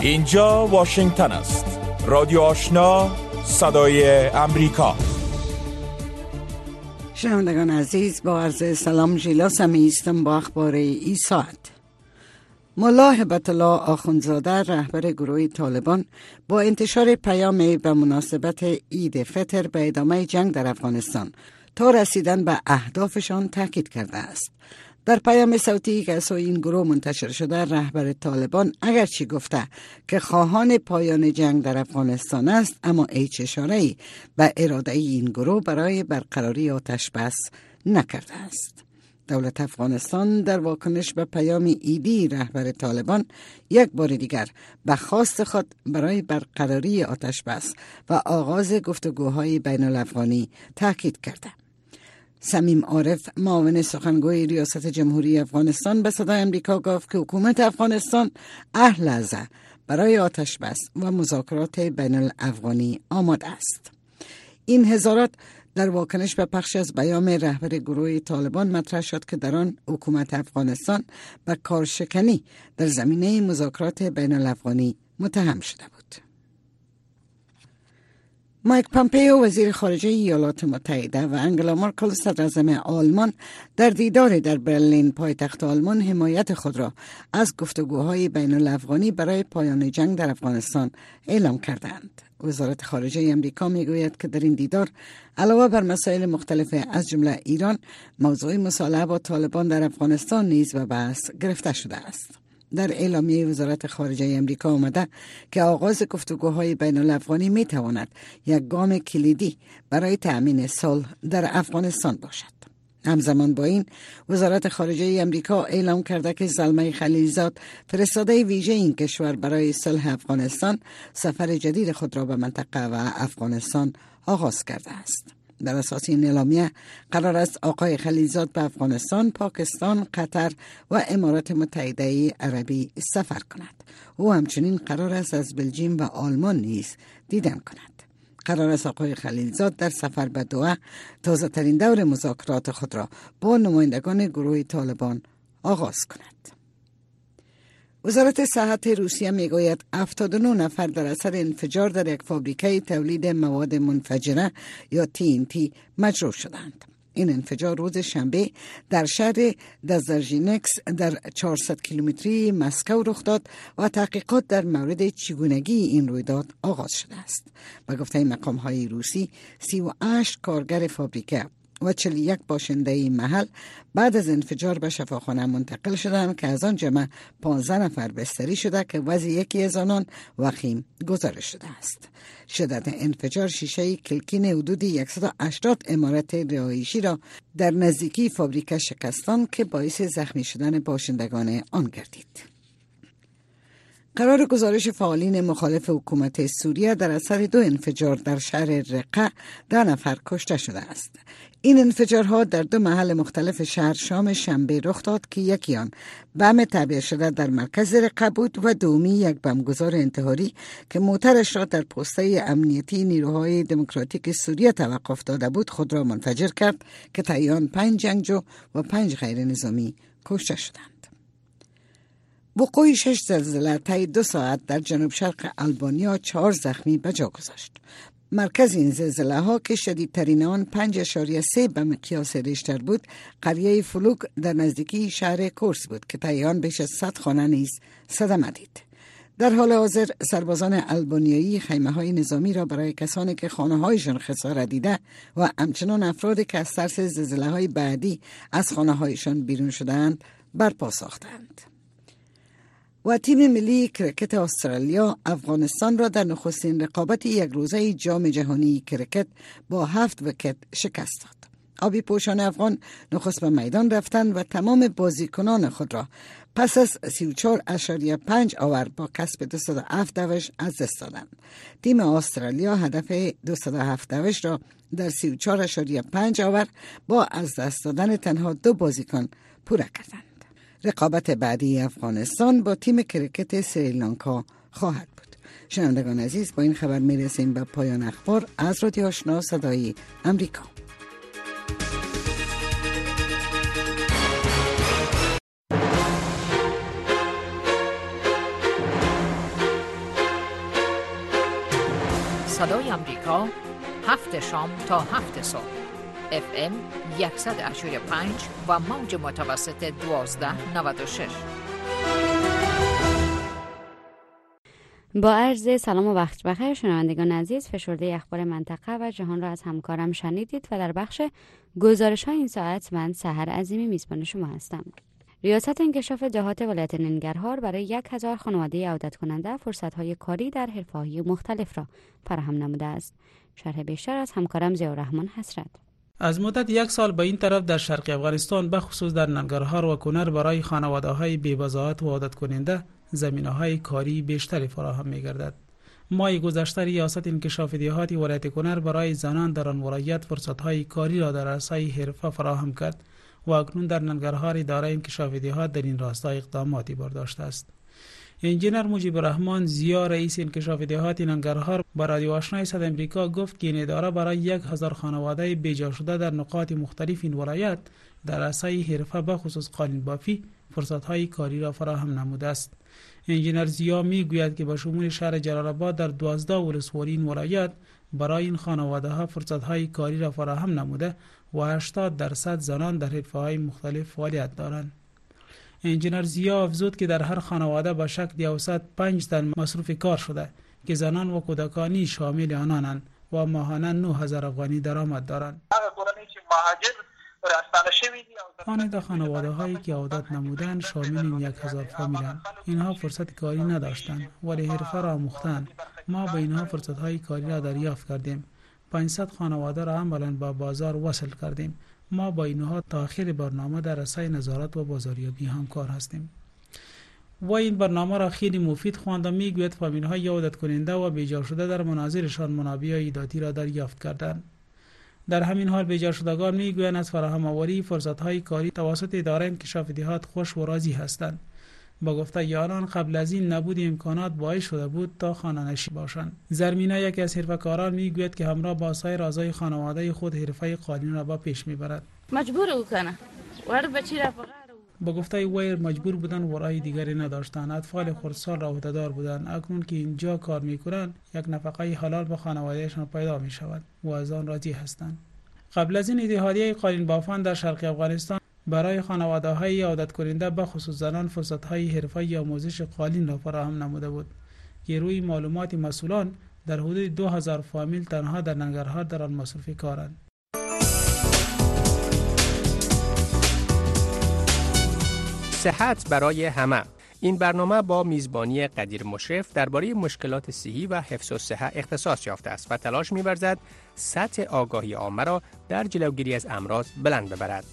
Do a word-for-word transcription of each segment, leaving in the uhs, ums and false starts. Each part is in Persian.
اینجا واشنگتن است. رادیو آشنا، صدای امریکا. شنوندگان عزیز، با عرض سلام ژیلا سمی هستم با اخبار این ساعت. ملا هبت الله آخوندزاده رهبر گروه طالبان با انتشار پیامی به مناسبت عید فطر به ادامه جنگ در افغانستان تا رسیدن به اهدافشان تاکید کرده است. در پیام صوتی که از سوی این گروه منتشر شده، رهبر طالبان اگرچه گفته که خواهان پایان جنگ در افغانستان است، اما هیچ اشاره‌ای به اراده این گروه برای برقراری آتش بس نکرده است. دولت افغانستان در واکنش به پیام عیدی رهبر طالبان یک بار دیگر به خواست خود برای برقراری آتش بس و آغاز گفتگوهای بین الافغانی تاکید کرده. سمیم عارف، معاون سخنگوی ریاست جمهوری افغانستان، به صدای امریکا گفت که حکومت افغانستان اهل است برای آتش بس و مذاکرات بین الافغانی آماده است. این هزارات در واکنش به پخش از بیان رهبر گروه طالبان مطرح شد که در آن حکومت افغانستان به کارشکنی در زمینه مذاکرات بین الافغانی متهم شده بود. مایک پامپئو، وزیر خارجه ایالات متحده، و انگلا مارکل، صدراعظم آلمان، در دیدار در برلین پایتخت آلمان حمایت خود را از گفتگوهای بین الافغانی برای پایان جنگ در افغانستان اعلام کردند. وزارت خارجه امریکا میگوید که در این دیدار علاوه بر مسائل مختلف از جمله ایران، موضوع مصالحه با طالبان در افغانستان نیز به بحث گرفته شده است. در اعلامیه وزارت خارجه امریکا آمده که آغاز گفتگوهای بین الافغانی می تواند یک گام کلیدی برای تأمین صلح در افغانستان باشد. همزمان با این، وزارت خارجه امریکا اعلام کرده که زلمه خلیلزاد، فرستاده ویژه این کشور برای صلح افغانستان، سفر جدید خود را به منطقه و افغانستان آغاز کرده است. در اساس این اعلامیه قرار است آقای خلیلزاد به افغانستان، پاکستان، قطر و امارات متحده عربی سفر کند. او همچنین قرار است از بلژیم و آلمان نیز دیدن کند. قرار است آقای خلیلزاد در سفر به دوحه تازه ترین دور مذاکرات خود را با نمایندگان گروه طالبان آغاز کند. وزارت صحت روسیه میگوید هفتاد و نه نفر در اثر انفجار در یک فابریکه تولید مواد منفجره یا تی این تی مجروح شدند. این انفجار روز شنبه در شهر دزرژینکس در چهارصد کیلومتری مسکو رخ داد و تحقیقات در مورد چگونگی این رویداد آغاز شده است. به گفته مقام‌های روسی، سی و هشت کارگر فابریکه و چهل و یک باشنده محل بعد از انفجار به شفاخانه منتقل شدند که از آن جمع پانزده نفر بستری شده که وضع یکی از آنان وخیم گزارش شده است. شدت انفجار شیشه کلکین حدود صد و هشتاد عمارت رهایشی را در نزدیکی فابریکه شکستان که باعث زخمی شدن باشندگان آن گردید. قرار گزارش فعالین مخالف حکومت سوریه در اثر دو انفجار در شهر رقه ده نفر کشته شده است. این انفجارها در دو محل مختلف شهر شام شنبه رخ داد که یکی آن بم تعبیه شده در مرکز رقه بود و دومی یک بمبگذار انتحاری که موترش را در پسته امنیتی نیروهای دموکراتیک سوریه توقف داده بود خود را منفجر کرد که طی آن پنج جنگجو و پنج غیر نظامی کشته شدند. وقوع شش زلزله طی دو ساعت در جنوب شرق آلبانیا چهار زخمی به جا گذاشت. مرکز این زلزله ها که شدیدترین آن پنج اشاریه سه به مقیاس ریشتر بود، قریه فلوک در نزدیکی شهر کورس بود که طی آن بیش از صد خانه نیز صدمه دید. در حال حاضر سربازان آلبانیایی خیمه های نظامی را برای کسانی که خانه هایشان خسارت دیده و همچنان افرادی که از ترس زلزله های بعدی از خانه هایشان بیرون شدند برپا ساختند. و تیم ملی کرکت استرالیا افغانستان را در نخستین رقابت یک روزه جام جهانی کرکت با هفت ویکت شکست داد. آبی پوشان افغان نخست به میدان رفتند و تمام بازیکنان خود را پس از سی و چهار اشاریه پنج آور با کسب دویست و هفت دوش از دست دادند. تیم استرالیا هدف دویست و هفت دوش را در سی و چهار اشاریه پنج آور با از دست دادن تنها دو بازیکن پوره کردند. رقابت بعدی افغانستان با تیم کرکت سریلانکا خواهد بود. شنوندگان عزیز، با این خبر میرسیم به پایان اخبار از رادیو آشنا صدای امریکا. صدای امریکا، هفت شام تا هفت صبح. اف ام صد و هشتاد و پنج و موج متوسط دوازده نود و شش. با عرض سلام و وقت بخیر شنوندگان عزیز، فشرده اخبار منطقه و جهان را از همکارم شنیدید و در بخش گزارش های این ساعت من سحر عظیمی میزبان شما هستم. ریاست انکشاف دهات ولایت ننگرهار برای یک هزار خانواده عودت کننده فرصت‌های کاری در حرفه‌های مختلف را فراهم نموده است. شرح بیشتر از همکارم ضیاءالرحمن حسرت. از مدت یک سال به این طرف در شرق افغانستان به خصوص در ننگرهار و کنر برای خانواده‌های بی‌بضاعت و عودت کننده زمینه‌های کاری بیشتری فراهم می‌گردد. ماه گذشته ریاست انکشاف دهات ولایت کنر برای زنان در آن ولایت فرصت‌های کاری را در عرصه حرفه فراهم کرد و اکنون در ننگرهار اداره انکشاف دهات در این راستا اقداماتی برداشته است. انجینر مجیب الرحمن زیا رئیس انکشاف دهات ننگرهار با رادیو آشنای صدای امریکا گفت که این اداره برای یک هزار خانواده بیجا شده در نقاط مختلف این ولایت در عرصه حرفه به خصوص قالین بافی فرصت‌های کاری را فراهم نموده است. انجینر زیا میگوید که با شمول شهر جلال آباد در دوازده ولسوالی این ولایت برای این خانواده‌ها فرصت‌های کاری را فراهم نموده و هشتاد درصد زنان در حرفه‌های مختلف فعالیت دارند. انجینر زیا افزود که در هر خانواده با شکل اوسط پنج تن مصروف کار شده که زنان و کودکانی شامل آنانند و ماهانه نه هزار افغانی درآمد دارند. آن در خانواده هایی که عودت نمودند شامل این یک هزار فامیلند. اینها فرصت کاری نداشتند ولی حرفه را آموختند. ما به اینها فرصت های کاری را دریافت کردیم. پانصد خانواده را عملاً با بازار وصل کردیم. ما با اینها تا آخر برنامه در رسای نظارت و بازاریابی همکار هستیم. و این برنامه را خیلی مفید خواند و میگوید فامیل های عودت کننده و بیجا شده در مناظرشان منابع ایداتی را دریافت کردند. در همین حال بیجا شدگان میگویند از فراهم آوری فرصت های کاری توسط اداره انکشاف دهات خوش و راضی هستند. با گفته یاران قبل از این نبود امکانات باعث شده بود تا خانه نشین باشند. زرمینا یکی از حرفه‌کاران میگوید که همراه با سایر اعضای خانواده خود حرفه قالین را با پیش میبرد. مجبور او کنه ور بچی را بغیر. با گفته وی مجبور بودن و راه دیگری نداشتند. اطفال خردسال را عهده‌دار بودند. اکنون که اینجا کار میکنند یک نفقه حلال به خانوادهشان پیدا میشود و از آن راضی هستند. قبل از این اتحادیه قالین بافان در شرق افغانستان برای خانواده‌های عودت کننده به خصوص زنان فرصت‌های حرفه‌ای آموزش قالین را فراهم نموده بود که روی معلومات مسئولان در حدود دو هزار فامیل تنها در ننگرهار در آن مصروف کارند. صحت برای همه. این برنامه با میزبانی قدیر مشرف درباره مشکلات صحی و حفظ الصحه اختصاص یافته است و تلاش می‌ورزد سطح آگاهی عامه را در جلوگیری از امراض بلند ببرد.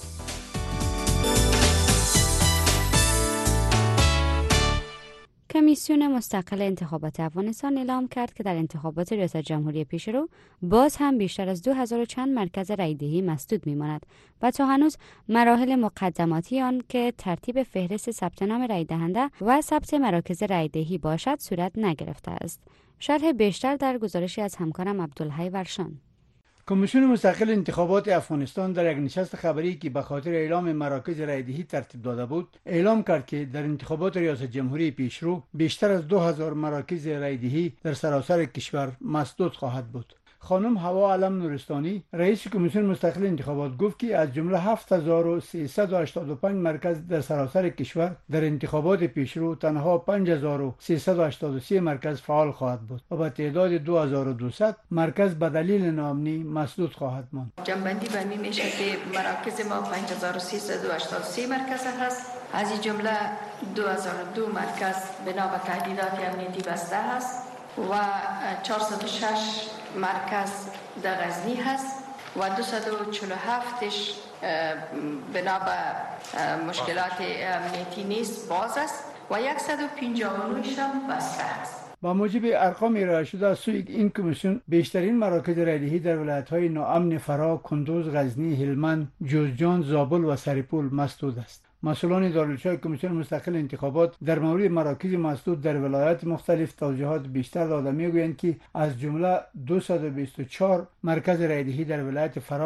کمیسیون مستقل انتخابات افغانستان اعلام کرد که در انتخابات ریاست جمهوری پیشرو باز هم بیشتر از دو هزار و چند مرکز رایدهی مسدود می‌ماند و تا هنوز مراحل مقدماتی آن که ترتیب فهرست ثبت نام رای دهنده و ثبت مراکز رایدهی باشد صورت نگرفته است. شرح بیشتر در گزارشی از همکارم عبدالحی ورشان. کمیسیون مستقل انتخابات افغانستان در یک نشست خبری که به خاطر اعلام مراکز رایدهی ترتیب داده بود اعلام کرد که در انتخابات ریاست جمهوری پیشرو بیشتر از دو هزار مراکز رایدهی در سراسر کشور مسدود خواهد بود. خانم هوا علم نورستانی رئیس کمیسیون مستقل انتخابات گفت که از جمله هفت هزار و سیصد و هشتاد و پنج مرکز در سراسر کشور در انتخابات پیشرو تنها پنج هزار و سیصد و هشتاد و سه مرکز فعال خواهد بود و به تعداد دو هزار و دویست مرکز به دلیل ناامنی مسدود خواهد ماند. جنبندی به می میشه که مراکز ما پنج هزار و سیصد و هشتاد و سه مرکز هست. از این جمله دو هزار و دو مرکز بنا به تهدیدات امنیتی بسته هست و چهارصد و شش مرکز در غزنی هست و دویست و چهل و هفتش بنا به مشکلات امنیتی نیست باز است و صد و پنجاه و نه هم بسته است. با موجب ارقام ارائه شده از سوی این کمیسیون بیشترین مراکز رایدهی در ولایت‌های ناامن فرا، کندوز، غزنی، هلمند، جوزجان، زابل و سرپل مسدود است. مسئولان دارالچای کمیسیون مستقل انتخابات در مورد مراکز مسدود در ولایات مختلف توضیحات بیشتر داده میگویند که از جمله دویست و بیست و چهار مرکز رایدهی در ولایت فرا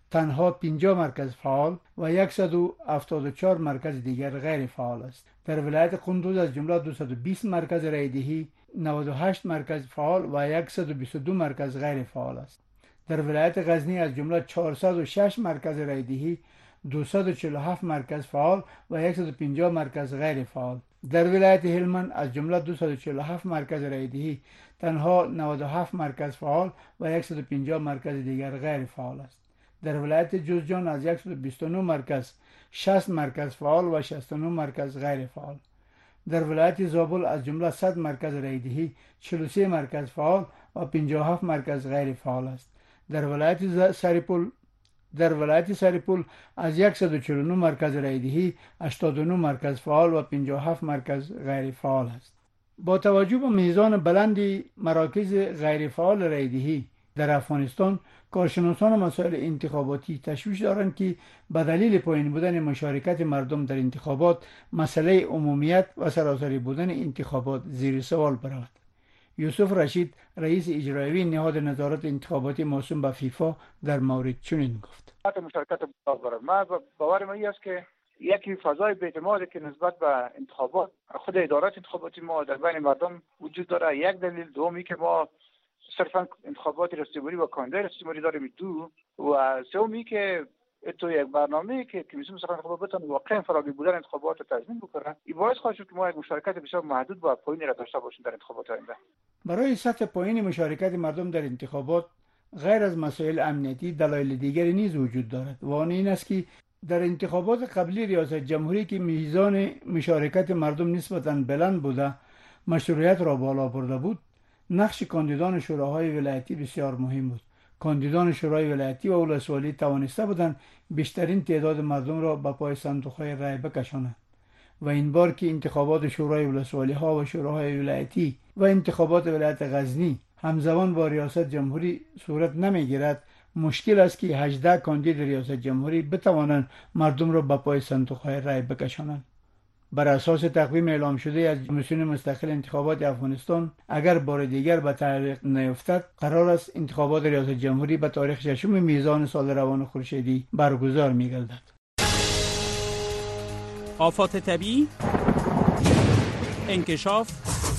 تنها پنجاه مرکز فعال و صد و هفتاد و چهار مرکز دیگر غیر فعال است. در ولایت قندوز از جمله دویست و بیست مرکز رایدهی، نود و هشت مرکز فعال و صد و بیست و دو مرکز غیر فعال است. در ولایت غزنی از جمله چهارصد و شش مرکز رایدهی، دویست و چهل و هفت مرکز فعال و صد و پنجاه مرکز غیر فعال. در ولایت هلمند از جمله دویست و چهل و هفت مرکز رایدهی، تنها نود و هفت مرکز فعال و صد و پنجاه مرکز دیگر غیر فعال است. در ولایت جوزجان از صد و بیست و نه مرکز، شصت مرکز فعال و شصت و نه مرکز غیر فعال. در ولایت زابل از جمله صد مرکز رایدهی، چهل و سه مرکز فعال و پنجاه و هفت مرکز غیر فعال است. در ولایت سرپل در ولایت سرپل از صد و چهل و نه مرکز رایدهی، هشتاد و نه مرکز فعال و پنجاه و هفت مرکز غیر فعال است. با توجه به میزان بلند مراکز غیر فعال رایدهی در افغانستان، کارشناسان مسائل انتخاباتی تشویش دارند که به دلیل پایین بودن مشارکت مردم در انتخابات، مسئله عمومیت و سراسری بودن انتخابات زیر سوال برود. یوسف رشید، رئیس اجرایی نهاد نظارت انتخاباتی موسوم به فیفا، در مورد چنین گفت: مشارکت برابر ما باور ما است که یکی فضای بی‌اعتمادی که نسبت به انتخابات خود ادارات انتخاباتی ما در بین مردم وجود داره. یک دلیل. دومی که ما صرفا انتخابات رئیس‌جمهوری و کاندید رئیس‌جمهوری داریم دو، و سومی که تو یک برنامه‌ای که کمیسیون سران انتخابات بتونه واقعا فراگیر بودن انتخابات رو تضمین بکنه، این باعث خواهد شد که ما یک مشارکت بسیار محدود و پایینی را داشته باشیم در انتخابات آینده. برای سطح پایین مشارکت مردم در انتخابات، غیر از مسائل امنیتی، دلایل دیگری نیز وجود دارد و آن این است که در انتخابات قبلی ریاست جمهوری که میزان مشارکت مردم نسبتاً بلند بوده، مشروعیت را بالا برده بود، نقش کاندیدان شوراهای ولایتی بسیار مهم بود. کاندیدان شورای ولایتی و ولسوالی توانسته بودند بیشترین تعداد مردم را به پای صندوق‌های رای بکشانند و این بار که انتخابات شورای ولسوالی ها و شوراهای ولایتی و انتخابات ولایت غزنی همزمان با ریاست جمهوری صورت نمیگیرد، مشکل است که هجده کاندید ریاست جمهوری بتوانند مردم را به پای صندوق‌های رای بکشانند. بر اساس تقویم اعلام شده از کمیسیون مستقل انتخابات افغانستان، اگر بار دیگر به تعلیق نیفتد، قرار است انتخابات ریاست جمهوری به تاریخ ششم میزان سال روان خورشیدی برگزار می‌گردد. آفات طبیعی، انکشاف،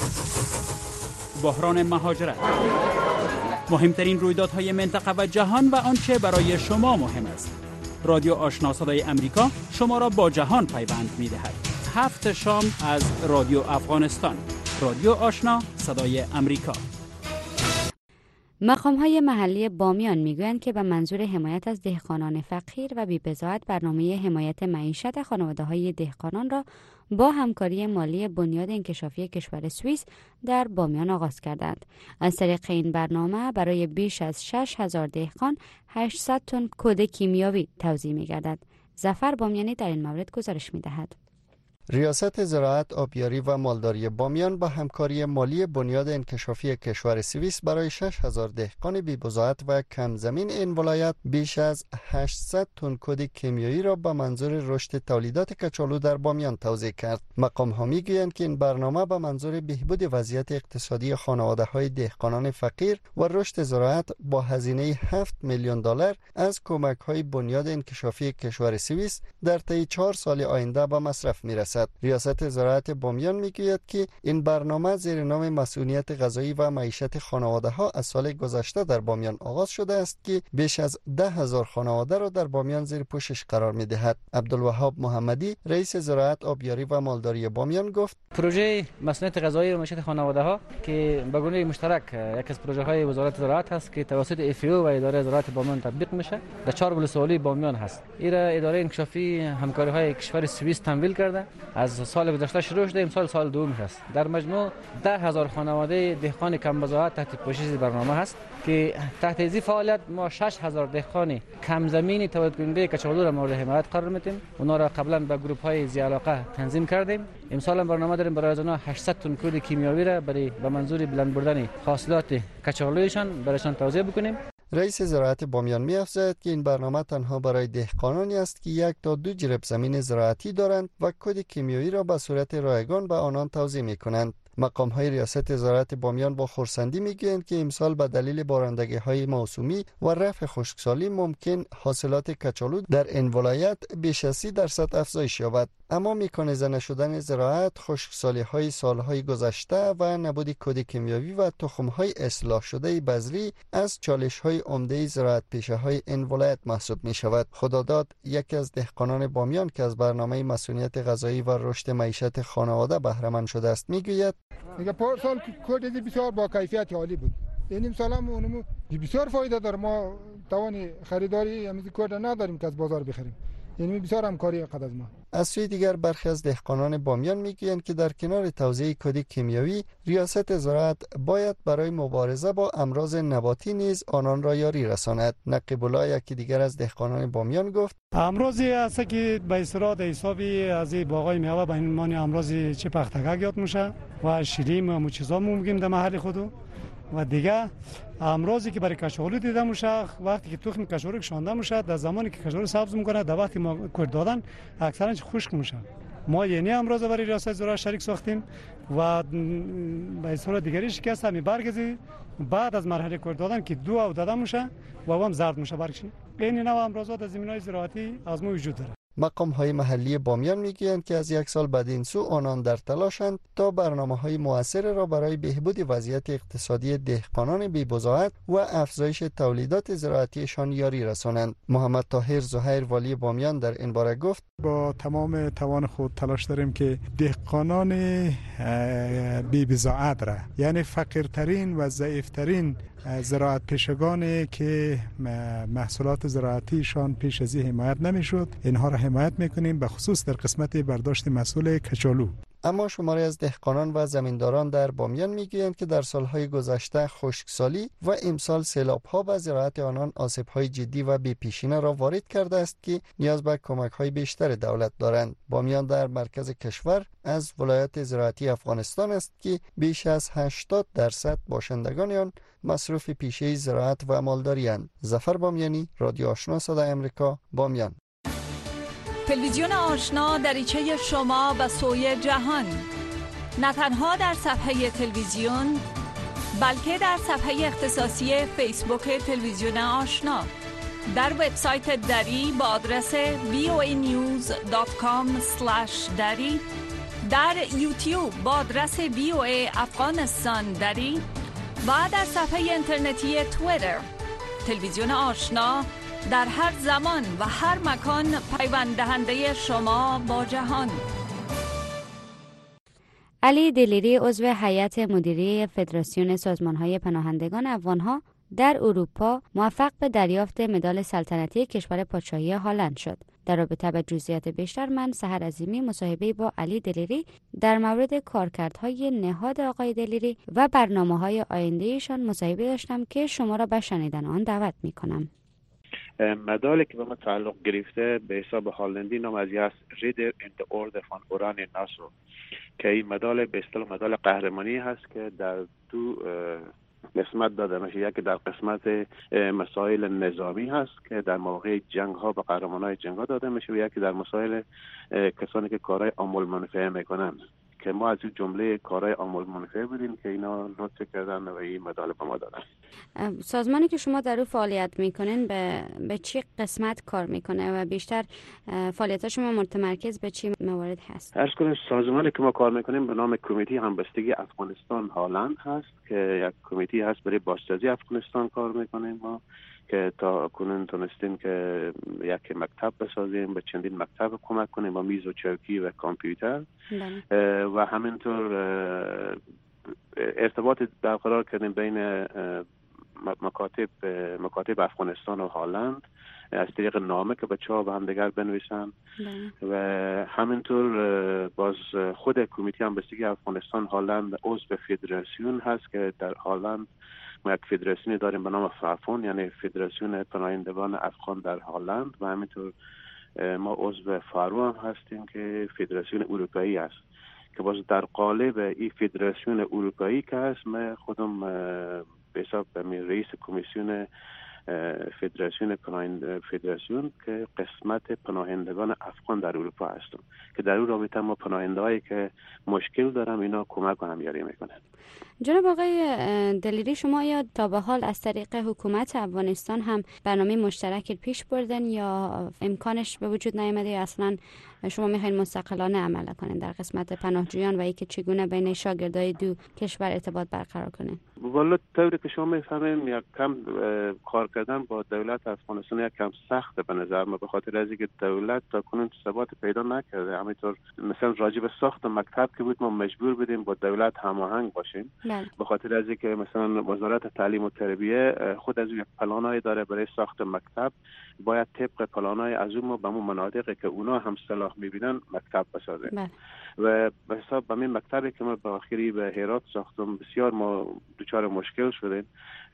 بحران مهاجرت، مهمترین رویدادهای منطقه و جهان و آنچه برای شما مهم است. رادیو آشنا صدای امریکا شما را با جهان پیوند می‌دهد. هفت شام از رادیو افغانستان، رادیو آشنا صدای امریکا. مقام‌های محلی بامیان میگویند که به منظور حمایت از دهقانان فقیر و بی‌بضاعت برنامه حمایت معیشت خانواده‌های دهقانان را با همکاری مالی بنیاد انکشافی کشور سوئیس در بامیان آغاز کردند. از طریق این برنامه برای بیش از شش هزار دهقان هشتصد تن کود کیمیاوی توزیع می‌گردد. ظفر بامیانی در این مورد گزارش می‌دهد. ریاست زراعت، آبیاری و مالداری بامیان با همکاری مالی بنیاد انکشافی کشور سوئیس برای شش هزار دهقان بی‌بضاعت و کم زمین این ولایت بیش از هشتصد تن کود کیمیایی را به منظور رشد تولیدات کچالو در بامیان توزیع کرد. مقام ها میگویند که این برنامه به منظور بهبود وضعیت اقتصادی خانواده های دهقانان فقیر و رشد زراعت با هزینه هفت میلیون دلار از کمک های بنیاد انکشافی کشور سوئیس در طی چهار سال آینده به مصرف میرسد. ریاست زراعت بامیان میگوید که این برنامه زیر نام مسئولیت غذایی و معیشت خانواده ها از سال گذشته در بامیان آغاز شده است که بیش از ده هزار خانواده را در بامیان زیر پوشش قرار میدهد. عبدالوهاب محمدی، رئیس زراعت، آبیاری و مالداری بامیان گفت: پروژه مسئولیت غذایی و معیشت خانواده ها که به گونه مشترک یک از پروژه های وزارت زراعت هست که توسط اف او و اداره زراعت بامیان تطبیق میشه، در چهار ولسوالی بامیان هست. این اداره انکشافی همکاری های کشور سوئیس تمویل کرده، از سال گذشته شروع شده، امسال سال دوم است. در مجموع ده هزار خانواده دهقان کم بضاعت تحت پوشش برنامه هست که تحت این فعالیت ما شش هزار دهقان کم زمینی تولید کننده کچالو را مورد حمایت قرار میدیم. اونا را قبلا به گروپ های ذی علاقه تنظیم کردیم. امسال هم برنامه داریم برای اونا هشتصد تن کود کیمیاوی را برای به منظور بلند بردن حاصلات کچالویشان برایشان توزیع بکنیم. رئیس زراعت بامیان می‌افزاید که این برنامه تنها برای دهقانانی است که یک تا دو جریب زمین زراعتی دارند و کود کیمیایی را به صورت رایگان به آنان توزیع می‌کنند. مقام های ریاست وزارت بامیان با خرسندی میگویند که امسال به دلیل بارندگی های موسومی و رفع خشکسالی ممکن حاصلات کچالو در این ولایت بیش از سی درصد افزایش یابد. اما میکانیزه نشدن زراعت، خشکسالی های سالهای گذشته و نبود کود کیمیاوی و تخم های اصلاح شده بذری از چالش های عمده زراعت پیشه های این ولایت محسوب می شود. خداداد یکی از دهقانان بامیان که از برنامه مسئولیت غذایی و رشد معیشت خانواده بهره مند شده است میگوید: میگه پارسال کود بسیار با کیفیت عالی بود. این امسال هم اونم بسیار فایده داره. ما توان خریداری همین کود نداریم که از بازار بخریم. این بسیار همکاری قد از ما. از سوی دیگر برخی از دهقانان بامیان میگویند که در کنار توزیع کود کیمیاوی، ریاست زراعت باید برای مبارزه با امراض نباتی نیز آنان را یاری رساند. نقیب الله یکی دیگر از دهقانان بامیان گفت: امراضی است که به اصطلاح حسابی از باغای میوه به عنوان امراض چه پختگک یاد میشه و شیریم و چیزا ممکن در محل خود و دیگه امراضی که برای کشاورزی دیده میشه وقتی که تخم کشاورزی کشانده میشه در زمانی که کشاورزی سبز میکنه در وقتی ما کود دادن اکثرا خشک میشه. ما یعنی امراض برای ریاست زراعت شریک ساختیم و به اصطلاح دیگریش که همین برگزی بعد از مرحله کود دادن که دو او داده میشه و هم زرد میشه برگش. این نوع امراضات در زمینهای زراعتی از ما وجود داره. مقام های محلی بامیان میگویند که از یک سال بعد این سو آنان در تلاشند تا برنامه های موثر را برای بهبود وضعیت اقتصادی دهقانان بی‌بضاعت و افزایش تولیدات زراعتیشان یاری رسانند. محمد طاهر زهیر والی بامیان در این باره گفت: با تمام توان خود تلاش داریم که دهقانان بی‌بضاعت را، یعنی فقیرترین و ضعیفترین زراعت پیشگانی که محصولات زراعتیشان پیش از این حمایت نمیشد، اینها را حمایت میکنیم، به خصوص در قسمت برداشت محصول کچالو. اما شماری از دهقانان و زمینداران در بامیان میگویند که در سالهای گذشته خشکسالی و امسال سیلاب‌ها به زراعت آنان آسیب‌های جدی و بی‌پیشینه را وارد کرده است که نیاز به کمک‌های بیشتر دولت دارند. بامیان در مرکز کشور از ولایت زراعتی افغانستان است که بیش از هشتاد درصد باشندگان آن مصروف پیشه زراعت و مالداری اند. ظفر بامیانی، رادیو آشنا صدای امریکا، بامیان. تلویزیون آشنا دریچه شما به سوی جهان، نه تنها در صفحه تلویزیون بلکه در صفحه اختصاصی فیسبوک تلویزیون آشنا، در وبسایت دری با آدرس وی او ای نیوز دات کام اسلش دری، در یوتیوب با آدرس وی او ای افغانستان دری و در صفحه اینترنتی توییتر. تلویزیون آشنا در هر زمان و هر مکان پیوند دهنده شما با جهان. علی دلیری عضو هیئت مدیره فدراسیون سازمان‌های پناهندگان افغان‌ها در اروپا موفق به دریافت مدال سلطنتی کشور پادشاهی هلند شد. در رابطه با جزئیات بیشتر من سحر عظیمی مصاحبه با علی دلیری در مورد کارکردهای نهاد آقای دلیری و برنامه‌های آینده‌ایشان مصاحبه داشتم که شما را به شنیدن آن دعوت می‌کنم. مدالی که به ما تعلق گرفته به حساب هالندی نام از است ریدر این د اورد فان اوران ناسو که این مدال به اصطلاح مدال قهرمانی هست که در دو قسمت داده میشه. یکی در قسمت مسائل نظامی هست که در مواقع جنگ ها به قهرمانای جنگ ها داده میشه و یکی در مسائل کسانی که کارهای عام المنفعه میکنن که ما از این جمله کارهای عام المنفعه بودیم که اینا لطف کردن و این مدال به ما دادن. سازمانی که شما در او فعالیت میکنین به به چی قسمت کار میکنه و بیشتر فعالیت شما متمرکز به چی موارد هست؟ عرض کنم سازمانی که ما کار میکنیم به نام کمیته همبستگی افغانستان هالند هست که یک کمیته هست برای بازسازی افغانستان کار میکنیم ما که تا کنون تونستیم که یک مکتب بسازیم، به چندین مکتب کمک کنیم با میز و چوکی و کامپیوتر و همینطور ارتباط برقرار کردیم بین مکاتب مکاتب افغانستان و هالند از طریق نامه که بچه‌ها به هم دیگر بنویسن و همینطور باز خود کمیته همبستگی افغانستان هالند عضو فدراسیون هست که در هالند ما یک فدراسیون داریم به نام فرافون، یعنی فدراسیون پناهندگان افغان در هالند و همینطور ما عضو فارو هم هستیم که فدراسیون اروپایی است که باز در قالب این فدراسیون اروپایی که هست ما خودم به حساب رئیس کمیسیون فدراسیون پناهند فدراسیون که قسمت پناهندگان افغان در اروپا هستم که در اون رابطه ما پناهنده‌هایی که مشکل دارم اینا کمک و همیاری میکنن. جناب آقای دلیری، شما یا تا به حال از طریق حکومت افغانستان هم برنامه مشترک پیش بردن یا امکانش به وجود نیامده یا اصلا شما میخواین مستقلانه عمل کنین در قسمت پناهجویان و اینکه چگونه بین شاگردای دو کشور ارتباط برقرار کنین؟ والا طوری که شما میفهمین یک کم کار کردن با دولت افغانستان یک کم سخته به نظر ما، به خاطر از اینکه دولت تا کنون ثبات پیدا نکرده. همینطور مثلا راجع به ساخت مکتب که بود ما مجبور بودیم با دولت هماهنگ باشیم به خاطر از اینکه مثلا وزارت تعلیم و تربیه خود از یک پلانای داره برای ساخت مکتب، باید طبق پلانای از اون ما به اون مناطقی که اونا هم صلاح میبینن مکتب بسازیم. و به حساب به این مکتبی که ما به آخری به هرات ساختم بسیار ما دچار مشکل شدیم،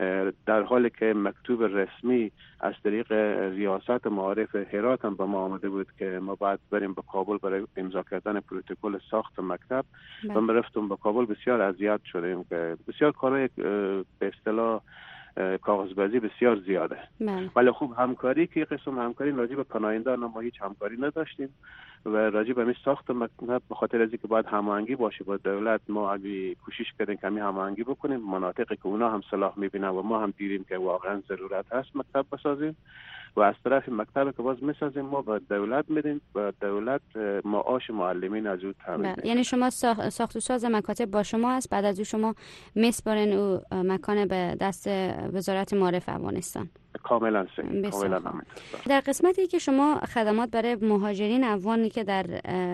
در حالی که مکتوب رسمی از طریق ریاست معارف هرات هم به ما آمده بود که ما باید بریم به کابل برای امضا کردن پروتکل ساخت مکتب و ما رفتم به کابل. بسیار اذیت شدیم که بسیار کارهای به اصطلاح کاغذبازی بسیار زیاده. ولی خوب همکاری که قسم همکاری راجع به پناهندگان ما هیچ همکاری نداشتیم و راجع به همین ساخت مکتب به خاطر از اینکه باید هماهنگی باشه با دولت ما اگه کوشش کردیم که همین هماهنگی بکنیم مناطقی که اونا هم صلاح میبینن و ما هم دیدیم که واقعا ضرورت هست مکتب بسازیم و از طرف مکتب که باز میسازیم ما با دولت میدیم و دولت معاش معلمین از او تامین میکنه. یعنی شما ساخت و ساز مکاتب با شما است، بعد از او شما میسپارین او مکان به دست وزارت معارف افغانستان؟ کاملا صحیح. کاملا در قسمتی که شما خدمات برای مهاجرین افغانی که در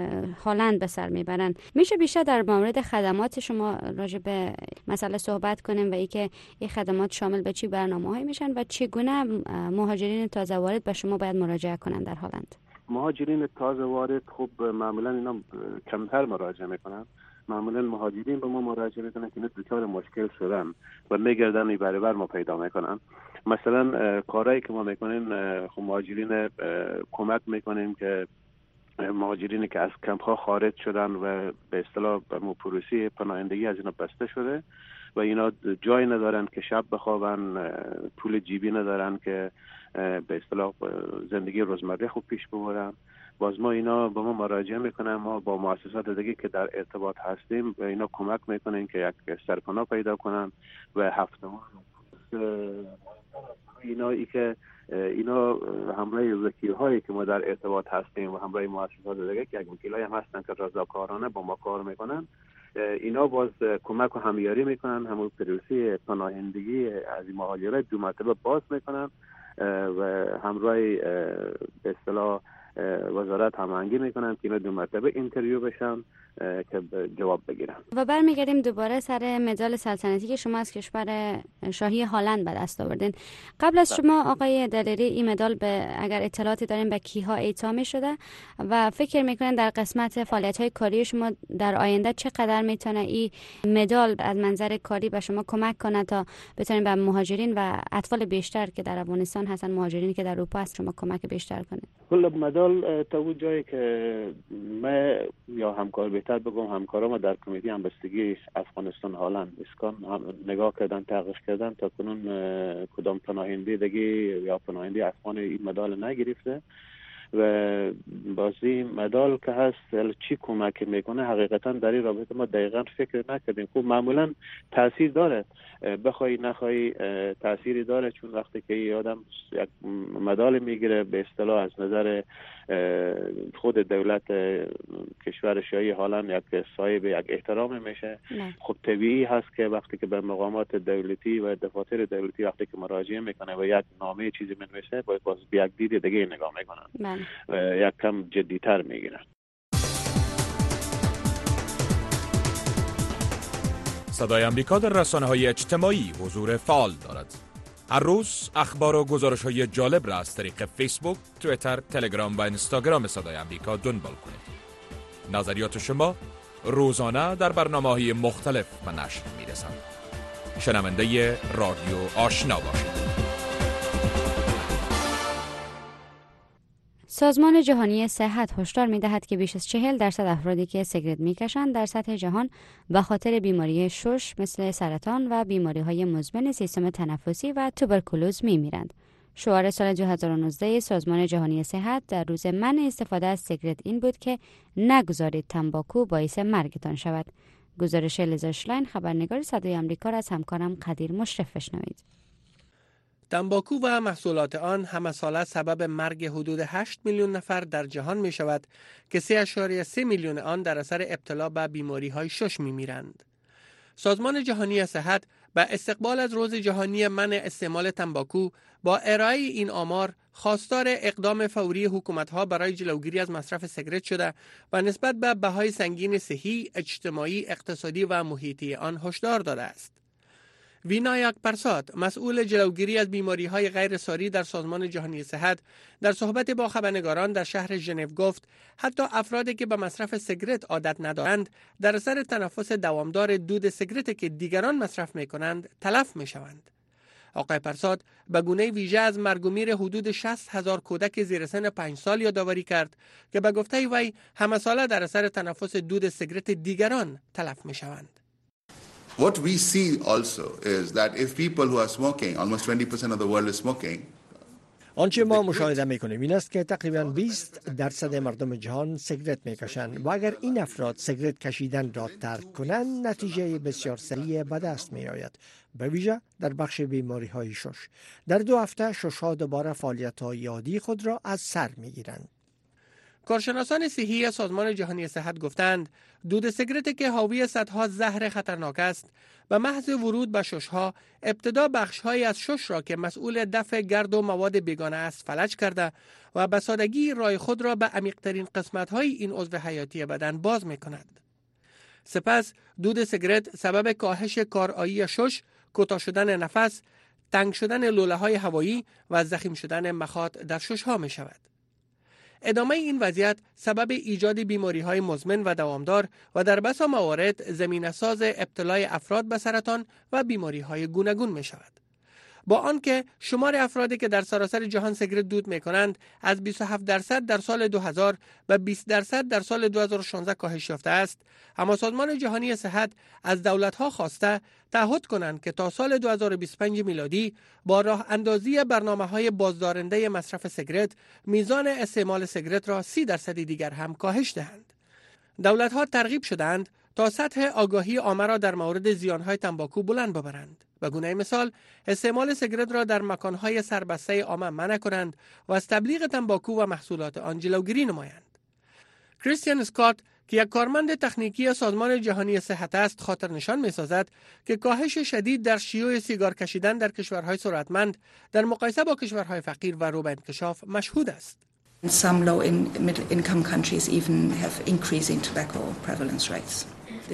هلند به سر میبرن، میشه بیشتر در مورد خدمات شما راجع به مسئله صحبت کنیم و اینکه این خدمات شامل به چی برنامه‌هایی میشن و چگونه مهاجرین تازه وارد به شما باید مراجعه کنن در هلند؟ مهاجرین تازه وارد خب معمولا اینا کمتر مراجعه میکنن. معمولا مهاجرین به ما مراجعه میکنن که دچار مشکل شدن و میگردن این برابر ما پیدا میکنن. مثلا کارهایی که ما میکنیم خب مهاجرین کمک میکنیم که مهاجرینی که از کمپ ها خارج شدن و به اصطلاح به پروسه پناهندگی از اینا بسته شده و اینا جای ندارن که شب بخوابن، پول جیبی ندارن که به اصطلاح زندگی روزمره خوب پیش ببرن، باز ما اینا با ما مراجعه میکنن. ما با مؤسسات دیگه که در ارتباط هستیم به اینا کمک میکنیم که یک سرپناه پیدا کنن و هفته اینا ای که اینا همراه وکیل هایی که ما در ارتباط هستیم و همراه مؤسسات دیگه که یک وکیل هایی هم هستن که رضاکارانه با ما کار میکنن، اینا باز کمک و همیاری میکنن، همون پروسه پناهندگی از این مهاجرت دو مرتبه باز میکنن و همراه به اصطلاح وزارت هماهنگی میکنن که اینا دو مرتبه اینترویو بشن که جواب بگیرن. و برمیگردیم دوباره سر مدال سلطنتی که شما از کشور شاهی هلند به دست آوردین. قبل از شما آقای دلیری این مدال به اگر اطلاعاتی دارین به کیها اعطا میشده و فکر میکنن در قسمت فعالیت های کاری شما در آینده چقدر میتونه این مدال از منظر کاری به شما کمک کنه تا بتونین به مهاجرین و اطفال بیشتر که در افغانستان هستن، مهاجرینی که در اروپا هست، شما کمک بیشتر کنید؟ کل مدال تا اون جایی که ما یا همکار بهتر بگم همکارام در کمیته همبستگی افغانستان هلند اسکان نگاه کردن، تحقیق کردن تا کنون کدام پناهنده دیگه یا پناهنده افغان این مدال نگرفته و بازی مدال که هست چی کمک میکنه حقیقتا در این رابطه ما دقیقا فکر نکردیم. خب معمولا تاثیر داره، بخوای نخوای تأثیری داره، چون وقتی که یه آدم یک مدال میگیره به اصطلاح از نظر خود دولت کشور شاهی هلند یک صاحب یک احترام میشه. خب طبیعی هست که وقتی که به مقامات دولتی و دفاتر دولتی وقتی که مراجعه میکنه و یک نامه چیزی منویسه باید باز به یک دید دیگه نگاه میکنن و یک کم جدیتر میگیرن. صدای امریکا در رسانه‌های اجتماعی حضور فعال دارد. هر روز اخبار و گزارش‌های جالب را از طریق فیسبوک، توییتر، تلگرام و اینستاگرام صدای امریکا دنبال کنید. نظریات شما روزانه در برنامه‌های مختلف به نشر می‌رسند. شنونده رادیو آشنا باشید. سازمان جهانی صحت هشدار می‌دهد که بیش از چهل درصد افرادی که سیگرت می‌کشند در سطح جهان به خاطر بیماری شش مثل سرطان و بیماری‌های مزمن سیستم تنفسی و توبرکولوز می‌میرند. شعار سال دو هزار و نوزده سازمان جهانی صحت در روز منع استفاده از سیگرت این بود که نگذارید تنباکو باعث مرگتان شود. گزارش لیزا شلاین، خبرنگار صدای آمریکا را از همکارم قدیر مشرف بشنوید. تنباکو و محصولات آن همه ساله سبب مرگ حدود هشت میلیون نفر در جهان می شود که سه اشاریه سه میلیون آن در اثر ابتلا به بیماری های شش می میرند. سازمان جهانی صحت به استقبال از روز جهانی منع استعمال تنباکو با ارائه این آمار خواستار اقدام فوری حکومت‌ها برای جلوگیری از مصرف سیگرت شده و نسبت به بهای سنگین صحی، اجتماعی، اقتصادی و محیطی آن هشدار داده است. وینایاک پرساد، مسئول جلوگیری از بیماری‌های غیرساری در سازمان جهانی صحت، در صحبت با خبرنگاران در شهر ژنو گفت حتی افرادی که به مصرف سیگرت عادت ندارند در اثر تنفس دوامدار دود سیگرت که دیگران مصرف می‌کنند تلف می‌شوند. آقای پرساد به گونه ویژه از مرگ و میر حدود شصت هزار کودک زیر سن پنج سال یادآوری کرد که به گفته وی همه ساله در اثر تنفس دود سیگرت دیگران تلف می‌شوند. What we see also is that if people who are smoking, almost twenty percent of the world is smoking. آنچه ما مشاهده میکنیم این است که تقریبا بیست درصد مردم جهان سیگرت میکشند و اگر این افراد سیگرت کشیدن را ترک کنند نتیجه بسیار سریع به دست میآید، به ویژه در بخش بیماری های شش. در دو هفته شش ها دوباره فعالیت های عادی خود را از سر میگیرند. کارشناسان صحی سازمان جهانی صحت گفتند دود سیگرت که حاوی صدها زهر خطرناک است به محض ورود به ششها ابتدا بخش‌هایی از شش را که مسئول دفع گرد و مواد بیگانه است فلج کرده و به سادگی راه خود را به عمیق‌ترین قسمت‌های این عضو حیاتی بدن باز می‌کند. سپس دود سیگرت سبب کاهش کارایی شش، کوتاه شدن نفس، تنگ شدن لوله‌های هوایی و ضخیم شدن مخاط در ششها می‌شود. ادامه این وضعیت سبب ایجاد بیماری‌های مزمن و دوامدار و در بسا موارد زمینه‌ساز ابتلای افراد به سرطان و بیماری‌های گوناگون می‌شود. با آنکه شمار افرادی که در سراسر جهان سیگرت دود می‌کنند از بیست و هفت درصد در سال دو هزار به بیست درصد در سال دو هزار و شانزده کاهش یافته است، اما سازمان جهانی صحت از دولت‌ها خواسته تعهد کنند که تا سال دو هزار و بیست و پنج میلادی با راه اندازی برنامه‌های بازدارنده مصرف سیگرت میزان استعمال سیگرت را سی درصد دیگر هم کاهش دهند. دولت‌ها ترغیب شدند تا سطح آگاهی عامه را در مورد زیان‌های تنباکو بلند ببرند. به گونه مثال استعمال سیگرت را در مکان‌های سربسته عامه منع کنند و از تبلیغ تنباکو و محصولات آن جلوگیری نمایند. کریستیان اسکات که یک کارمند تکنیکی سازمان جهانی صحت است خاطر نشان می‌سازد که کاهش شدید در شیوع سیگار کشیدن در کشورهای ثروتمند در مقایسه با کشورهای فقیر و رو به انکشاف مشهود است. Some low in middle income countries even have increasing tobacco prevalence rates.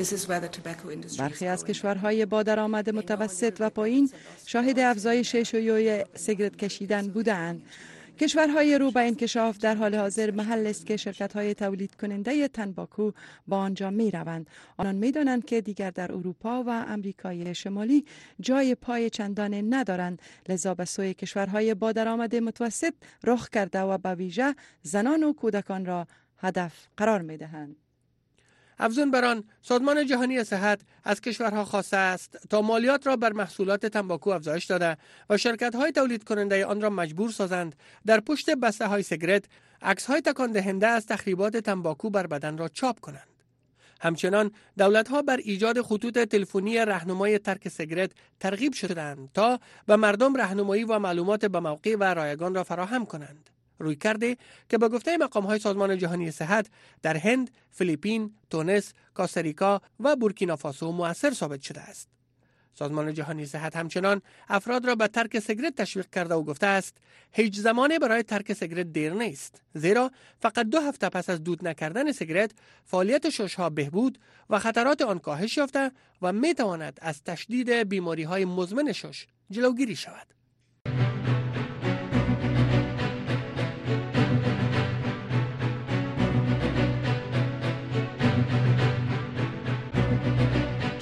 برخی از کشورهای با درآمد متوسط و پایین شاهد افزایش شیوع سیگرت کشیدن بودند. کشورهای رو به انکشاف در حال حاضر محل است که شرکت‌های تولید کننده تنباکو با آنجا می روند. آنان می دانند که دیگر در اروپا و امریکای شمالی جای پای چندانه ندارند، لذا به سوی کشورهای با درآمد متوسط رخ کرده و به ویژه زنان و کودکان را هدف قرار می دهند. افزون بر آن، سازمان جهانی صحت از کشورها خواسته است تا مالیات را بر محصولات تنباکو افزایش داده و شرکت‌های تولید کننده آن را مجبور سازند در پشت بسته‌های سیگرت عکس‌های تکان دهنده از تخریبات تنباکو بر بدن را چاپ کنند. همچنان دولت‌ها بر ایجاد خطوط تلفنی راهنمای ترک سیگرت ترغیب شدند تا به مردم راهنمایی و معلومات به موقع و رایگان را فراهم کنند. روی کرده که به گفته مقام‌های سازمان جهانی صحت در هند، فیلیپین، تونس، کوستاریکا و بورکینافاسو مؤثر ثابت شده است. سازمان جهانی صحت همچنان افراد را به ترک سیگرت تشویق کرده و گفته است هیچ زمانی برای ترک سیگرت دیر نیست، زیرا فقط دو هفته پس از دود نکردن سیگرت فعالیت شش‌ها بهبود و خطرات آن کاهش یافته و می تواند از تشدید بیماری‌های مزمن شش جلوگیری شود.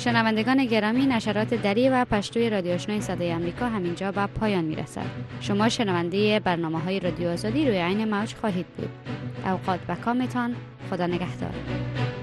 شنوندگان گرامی، نشرات دری و پشتوی رادیو آشنای صدای آمریکا همینجا به پایان میرسد. شما شنونده برنامه‌های رادیو آزادی روی عین موج خواهید بود. اوقات بکامتان. خدا نگهدار.